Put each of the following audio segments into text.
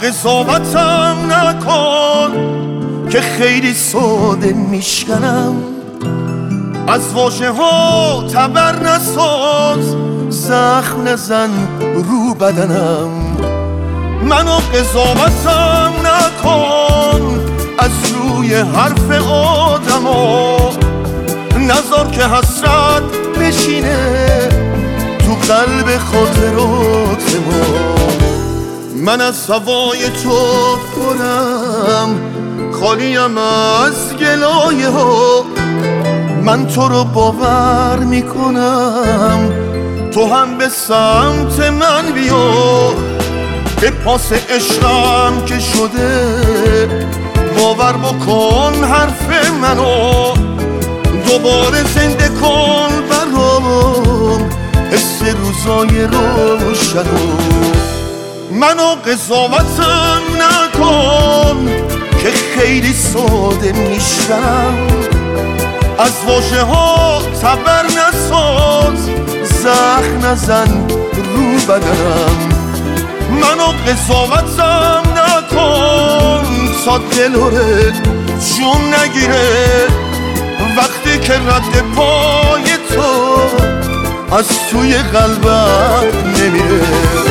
قضاوتم نکن که خیلی ساده میشکنم. از واژه ها تبر نساز، زخم نزن رو بدنم. منو قضاوتم نکن از روی حرف آدما، نذار که حسرت بشینه تو قلب خاطرات ما. من از هوای تو پرم، خالیم از گلایه ها. من تو رو باور میکنم، تو هم به سمت من بیا. به پاس عشقم که شده باور بکن حرف منو. دوباره زنده کن برام حس روزای روشنو. منو قضاوتم نکن که خیلی ساده میشم. از واژه ها تبر نساز، زخم نزن رو بدنم. منو قضاوتم نکن تا دلوره جون نگیره وقتی که رد پای تو از توی قلبم نمیره.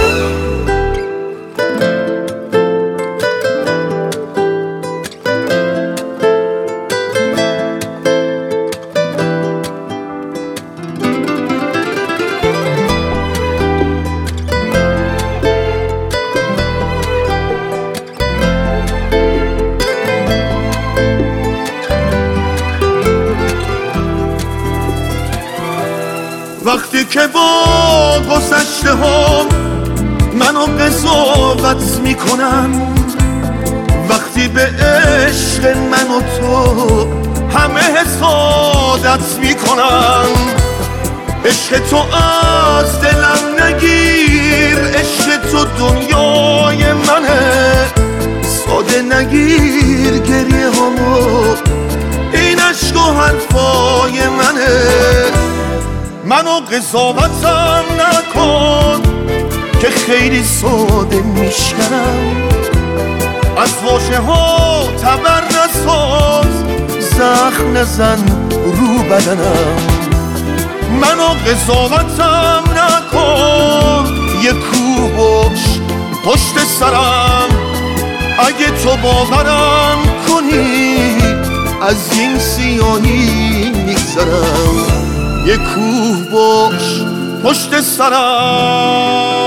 وقتی که با گذشته ها منو قضاوت میکنن، وقتی به عشق من و تو همه حسادت میکنن. عشق تو از دلم نگیر، عشق تو دنیای منه. ساده نگیر گریه هامو، این عشق و حرفای منه. منو قضاوتم نکن که خیلی ساده میشکنم. از واژه ها تبر نساز، زخم نزن رو بدنم. منو قضاوتم نکن، یه کوه باش پشت سرم. اگه تو باورم کنی از این سیاهی میگذرم. یه کوه باش پشت سرم.